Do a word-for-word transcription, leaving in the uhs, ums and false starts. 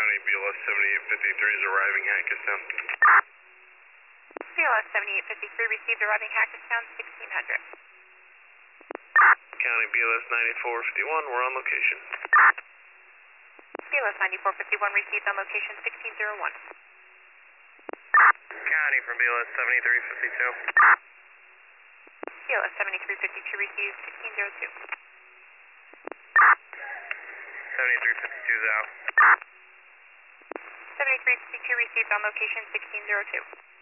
County, B L S seventy-eight fifty-three is arriving Hackettstown. B L S seventy-eight fifty-three received arriving Hackettstown sixteen hundred. County, B L S ninety-four fifty-one, we're on location. B L S ninety-four fifty-one received on location sixteen oh one. County from B L S seventy-three fifty-two. B L S seventy-three fifty-two received sixteen oh two. seventy-three fifty-two is out. seventy-three fifty-two received on location sixteen oh two.